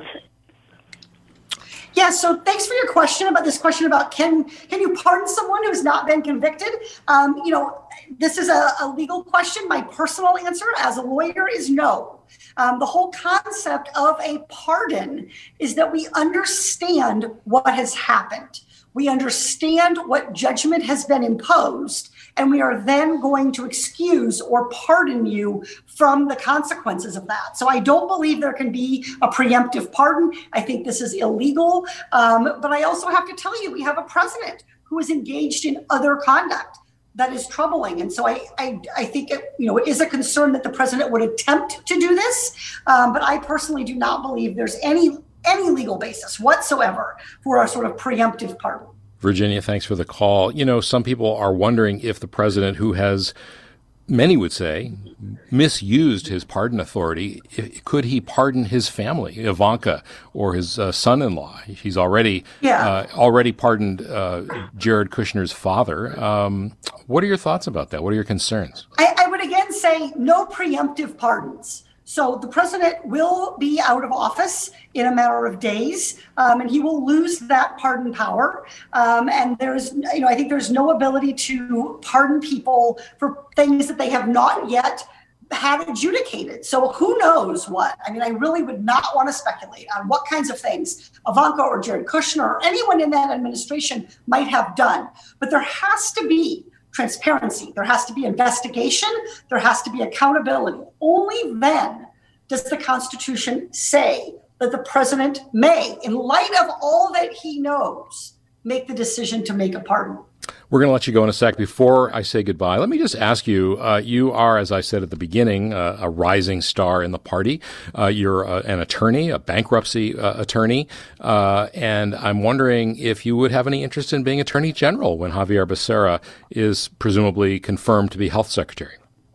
Yeah, so thanks for your question about this question about can can you pardon someone who's not been convicted? Um, you know, this is a, a legal question. My personal answer as a lawyer is no. Um, the whole concept of a pardon is that we understand what has happened. We understand what judgment has been imposed, and we are then going to excuse or pardon you from the consequences of that. So I don't believe there can be a preemptive pardon. I think this is illegal. Um, but I also have to tell you, we have a president who is engaged in other conduct that is troubling. And so I, I, I think it, you know, it is a concern that the president would attempt to do this. Um, but I personally do not believe there's any any legal basis whatsoever for a sort of preemptive pardon. Virginia, thanks for the call. You know, some people are wondering if the president, who has, many would say, misused his pardon authority, could he pardon his family, Ivanka, or his uh, son-in-law? He's already yeah. uh, already pardoned uh, Jared Kushner's father. Um, what are your thoughts about that? What are your concerns? I, I would again say no preemptive pardons. So the president will be out of office in a matter of days, um, and he will lose that pardon power. Um, and there's, you know, I think there's no ability to pardon people for things that they have not yet had adjudicated. So who knows what? I mean, I really would not want to speculate on what kinds of things Ivanka or Jared Kushner or anyone in that administration might have done. But there has to be transparency. There has to be investigation. There has to be accountability. Only then does the Constitution say that the president may, in light of all that he knows, make the decision to make a pardon. We're going to let you go in a sec. Before I say goodbye, let me just ask you, uh, you are, as I said at the beginning, uh, a rising star in the party. Uh, you're uh, an attorney, a bankruptcy uh, attorney, uh, and I'm wondering if you would have any interest in being Attorney General when Xavier Becerra is presumably confirmed to be Health Secretary.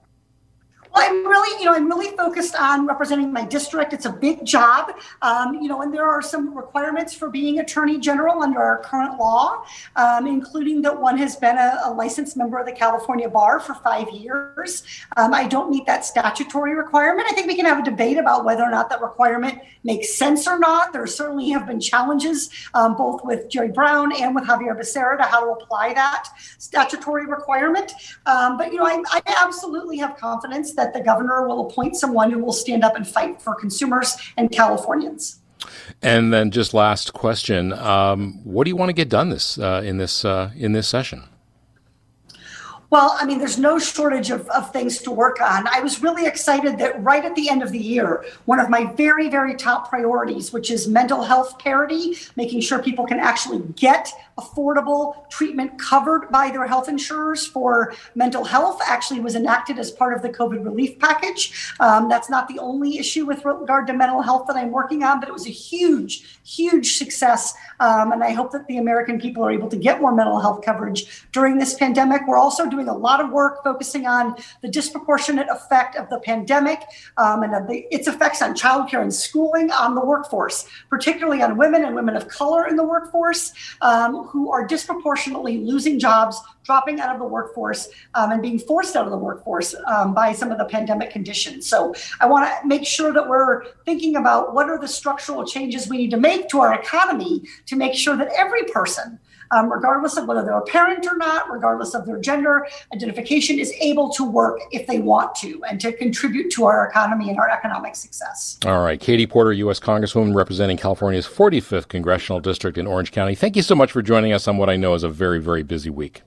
Well, I'm really, you know, I'm really focused on representing my district. It's a big job, um, you know, and there are some requirements for being Attorney General under our current law, um, including that one has been a, a licensed member of the California Bar for five years. Um, I don't meet that statutory requirement. I think we can have a debate about whether or not that requirement makes sense or not. There certainly have been challenges, um, both with Jerry Brown and with Xavier Becerra, to how to apply that statutory requirement. Um, but, you know, I, I absolutely have confidence that the governor will appoint someone who will stand up and fight for consumers and Californians. And then just last question, um, what do you want to get done this uh, in this uh, in this session? Well, I mean, there's no shortage of, of things to work on. I was really excited that right at the end of the year, one of my very, very top priorities, which is mental health parity, making sure people can actually get affordable treatment covered by their health insurers for mental health, actually was enacted as part of the COVID relief package. Um, that's not the only issue with regard to mental health that I'm working on, but it was a huge, huge success. Um, and I hope that the American people are able to get more mental health coverage during this pandemic. We're also doing a lot of work focusing on the disproportionate effect of the pandemic um, and of the, its effects on childcare and schooling on the workforce, particularly on women and women of color in the workforce um, who are disproportionately losing jobs, dropping out of the workforce um, and being forced out of the workforce um, by some of the pandemic conditions. So I want to make sure that we're thinking about what are the structural changes we need to make to our economy to make sure that every person, Um, regardless of whether they're a parent or not, regardless of their gender identification, is able to work if they want to and to contribute to our economy and our economic success. All right. Katie Porter, U S Congresswoman representing California's forty-fifth Congressional District in Orange County. Thank you so much for joining us on what I know is a very, very busy week.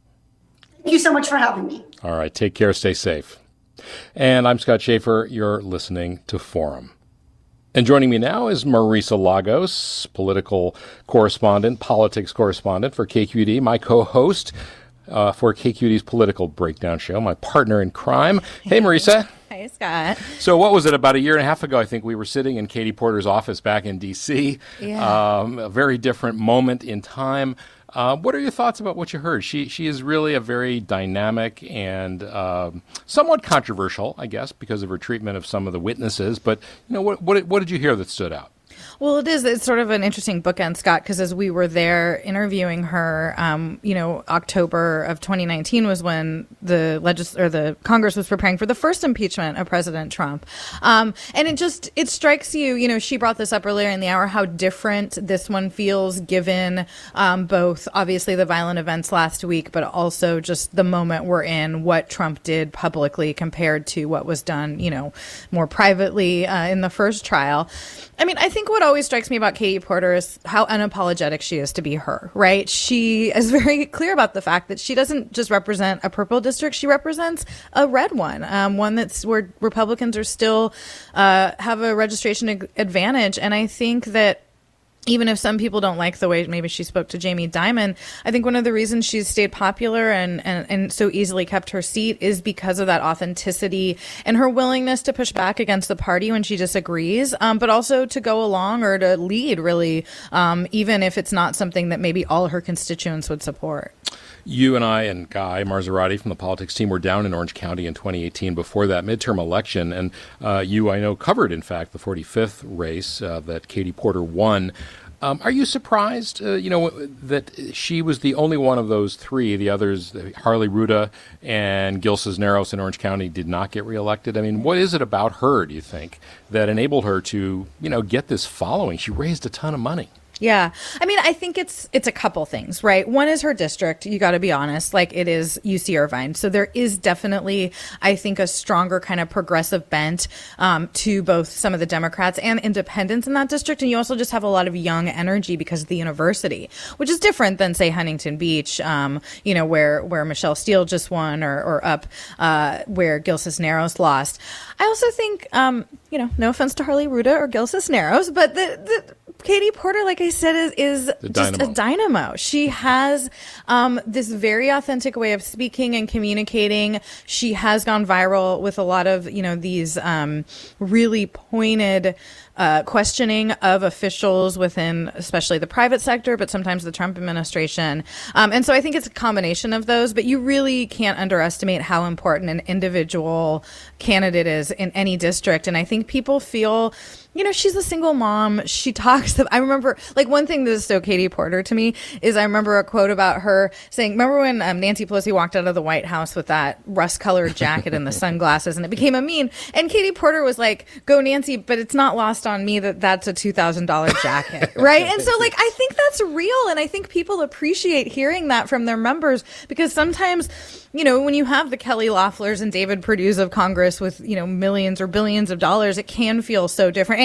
Thank you so much for having me. All right. Take care. Stay safe. And I'm Scott Schaefer. You're listening to Forum. And joining me now is Marisa Lagos, political correspondent, politics correspondent for K Q E D, my co-host uh, for K Q E D's Political Breakdown Show, my partner in crime. Hey, Marisa. Hey, Scott. So what was it, about a year and a half ago, I think we were sitting in Katie Porter's office back in D C. Yeah. Um, a very different moment in time. Uh, what are your thoughts about what you heard? She she is really a very dynamic and um, somewhat controversial, I guess, because of her treatment of some of the witnesses. But you know, what what, what did you hear that stood out? Well, it is. It's sort of an interesting bookend, Scott, because as we were there interviewing her, um, you know, October of twenty nineteen was when the legis- or the Congress was preparing for the first impeachment of President Trump. Um, and it just, it strikes you, you know, she brought this up earlier in the hour, how different this one feels given um, both, obviously, the violent events last week, but also just the moment we're in, what Trump did publicly compared to what was done, you know, more privately uh, in the first trial. I mean, I think what always strikes me about Katie Porter is how unapologetic she is to be her, right? She is very clear about the fact that she doesn't just represent a purple district. She represents a red one, um, one that's where Republicans are still uh, have a registration ag- advantage. And I think that even if some people don't like the way maybe she spoke to Jamie Dimon, I think one of the reasons she's stayed popular and, and, and so easily kept her seat is because of that authenticity and her willingness to push back against the party when she disagrees, um, but also to go along or to lead, really, um, even if it's not something that maybe all her constituents would support. You and I and Guy Marzorati from the politics team were down in Orange County in twenty eighteen before that midterm election. And uh, you, I know, covered, in fact, the forty-fifth race uh, that Katie Porter won. Um, are you surprised, uh, you know, that she was the only one of those three? The others, Harley Ruda and Gil Cisneros in Orange County, did not get reelected. I mean, what is it about her, do you think, that enabled her to, you know, get this following? She raised a ton of money. Yeah. I mean, I think it's it's a couple things, right? One is her district. You got to be honest, like it is U C Irvine. So there is definitely, I think, a stronger kind of progressive bent um, to both some of the Democrats and independents in that district. And you also just have a lot of young energy because of the university, which is different than, say, Huntington Beach, um, you know, where, where Michelle Steele just won or, or up uh, where Gil Cisneros lost. I also think, um, you know, no offense to Harley Ruda or Gil Cisneros, but the, the Katie Porter, like I said, is, is just dynamo. a dynamo. She has um, this very authentic way of speaking and communicating. She has gone viral with a lot of, you know, these um, really pointed uh, questioning of officials within, especially the private sector, but sometimes the Trump administration. Um, and so I think it's a combination of those, but you really can't underestimate how important an individual candidate is in any district. And I think people feel, you know, she's a single mom. She talks. I remember, like, one thing that is so Katie Porter to me is I remember a quote about her saying, remember when um, Nancy Pelosi walked out of the White House with that rust-colored jacket and the sunglasses, and it became a meme. And Katie Porter was like, go Nancy, but it's not lost on me that that's a two thousand dollars jacket, right? And so, like, I think that's real, and I think people appreciate hearing that from their members, because sometimes, you know, when you have the Kelly Loefflers and David Perdue's of Congress with, you know, millions or billions of dollars, it can feel so different.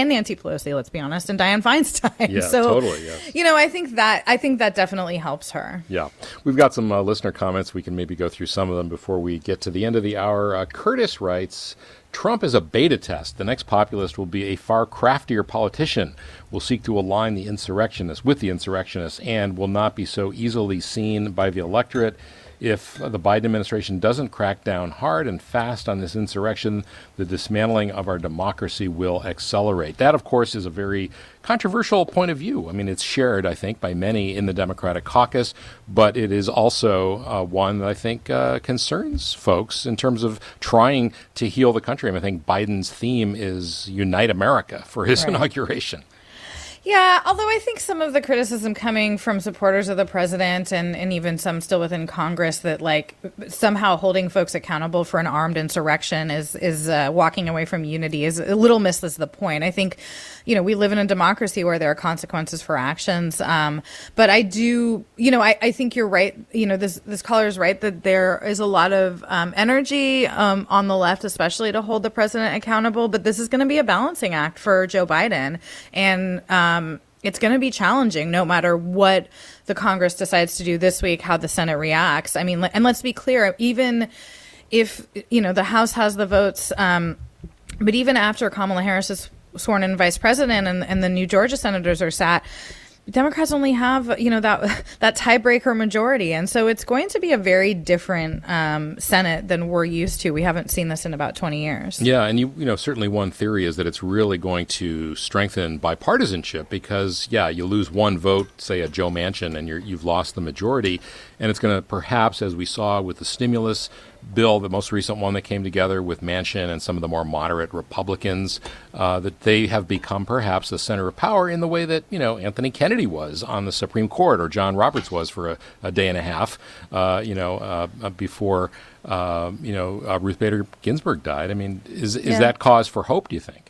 and Nancy Pelosi, let's be honest, and Dianne Feinstein. Yeah, so, totally, yes. You know, I think that I think that definitely helps her. Yeah. We've got some uh, listener comments. We can maybe go through some of them before we get to the end of the hour. Uh, Curtis writes, Trump is a beta test. The next populist will be a far craftier politician, will seek to align the insurrectionists with the insurrectionists, and will not be so easily seen by the electorate. If the Biden administration doesn't crack down hard and fast on this insurrection, the dismantling of our democracy will accelerate. That, of course, is a very controversial point of view. I mean, it's shared, I think, by many in the Democratic caucus, but it is also uh, one that I think uh, concerns folks in terms of trying to heal the country. I mean, I think Biden's theme is Unite America for his right. inauguration. Yeah, although I think some of the criticism coming from supporters of the president and, and even some still within Congress that like somehow holding folks accountable for an armed insurrection is is uh, walking away from unity is a little misses the point. I think, you know, we live in a democracy where there are consequences for actions. Um, but I do, you know, I, I think you're right. You know, this this caller is right that there is a lot of um, energy um, on the left, especially to hold the president accountable. But this is going to be a balancing act for Joe Biden. And um, Um, it's going to be challenging no matter what the Congress decides to do this week, how the Senate reacts. I mean, and let's be clear, even if, you know, the House has the votes, um, but even after Kamala Harris is sworn in vice president and, and the new Georgia senators are sat, Democrats only have, you know, that that tiebreaker majority. And so it's going to be a very different um, Senate than we're used to. We haven't seen this in about twenty years. Yeah. And, you, you know, certainly one theory is that it's really going to strengthen bipartisanship because, yeah, you lose one vote, say a Joe Manchin, and you're, you've lost the majority. And it's going to perhaps, as we saw with the stimulus bill, the most recent one that came together with Manchin and some of the more moderate Republicans, uh, that they have become perhaps the center of power in the way that, you know, Anthony Kennedy was on the Supreme Court or John Roberts was for a, a day and a half, uh, you know, uh, before, uh, you know, uh, Ruth Bader Ginsburg died. I mean, is, is yeah. that cause for hope, do you think?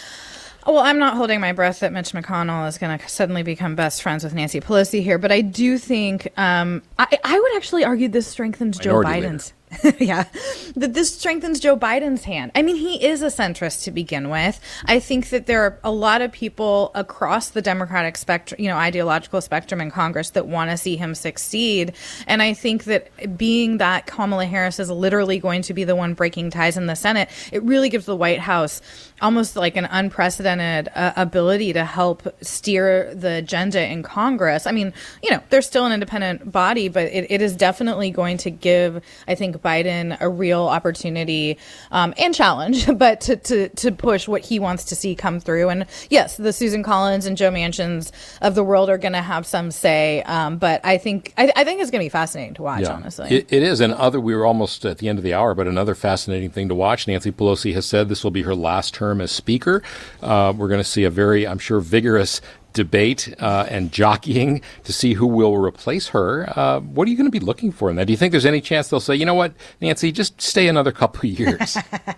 Well, I'm not holding my breath that Mitch McConnell is going to suddenly become best friends with Nancy Pelosi here, but I do think um, I, I would actually argue this strengthens Minority Joe Biden's. yeah, that this strengthens Joe Biden's hand. I mean, he is a centrist to begin with. I think that there are a lot of people across the Democratic spectrum, you know, ideological spectrum in Congress that want to see him succeed. And I think that being that Kamala Harris is literally going to be the one breaking ties in the Senate, it really gives the White House almost like an unprecedented uh, ability to help steer the agenda in Congress. I mean, you know, they're still an independent body, but it, it is definitely going to give, I think, Biden a real opportunity um, and challenge, but to, to, to push what he wants to see come through. And yes, the Susan Collins and Joe Manchins of the world are going to have some say. Um, but I think I, I think it's going to be fascinating to watch, yeah, honestly. It, it is. And other, we were almost at the end of the hour, but another fascinating thing to watch. Nancy Pelosi has said this will be her last term as Speaker. Uh, we're going to see a very, I'm sure, vigorous debate uh, and jockeying to see who will replace her. Uh, what are you going to be looking for in that? Do you think there's any chance they'll say, you know what, Nancy, just stay another couple of years?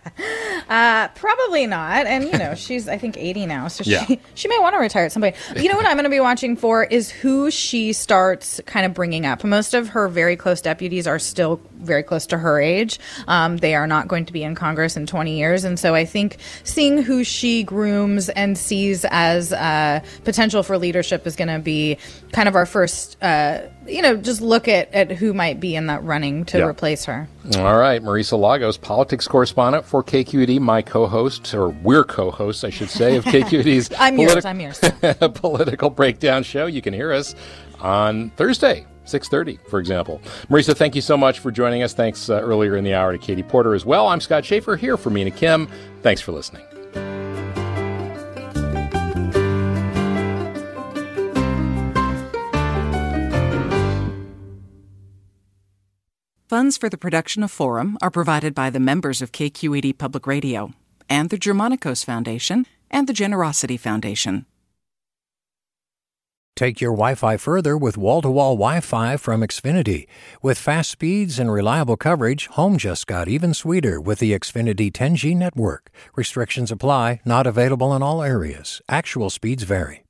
uh, probably not. And, you know, she's, I think, eighty now, so yeah. she, she may want to retire at some point. You know what I'm going to be watching for is who she starts kind of bringing up. Most of her very close deputies are still very close to her age. Um, they are not going to be in Congress in twenty years. And so I think seeing who she grooms and sees as uh, potential for leadership is going to be kind of our first, uh, you know, just look at, at who might be in that running to yeah. replace her. All right. Marisa Lagos, politics correspondent for K Q E D, my co-host, or we're co-hosts, I should say, of K Q E D's I'm politi- yours, I'm yours. political breakdown show. You can hear us on Thursday, six thirty, for example. Marisa, thank you so much for joining us. Thanks uh, earlier in the hour to Katie Porter as well. I'm Scott Schaefer here for Mina Kim. Thanks for listening. Funds for the production of Forum are provided by the members of K Q E D Public Radio and the Germanicos Foundation and the Generosity Foundation. Take your Wi-Fi further with wall-to-wall Wi-Fi from Xfinity. With fast speeds and reliable coverage, home just got even sweeter with the Xfinity ten G network. Restrictions apply, not available in all areas. Actual speeds vary.